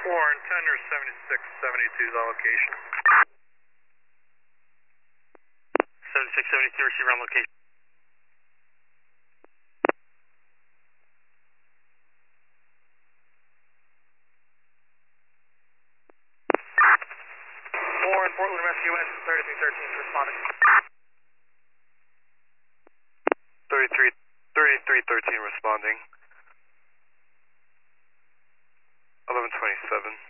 Warren, tender 7672's on location. 7672, receiver on location. Warren, Portland Rescue West, 3313 responding. 3313 responding. 1127.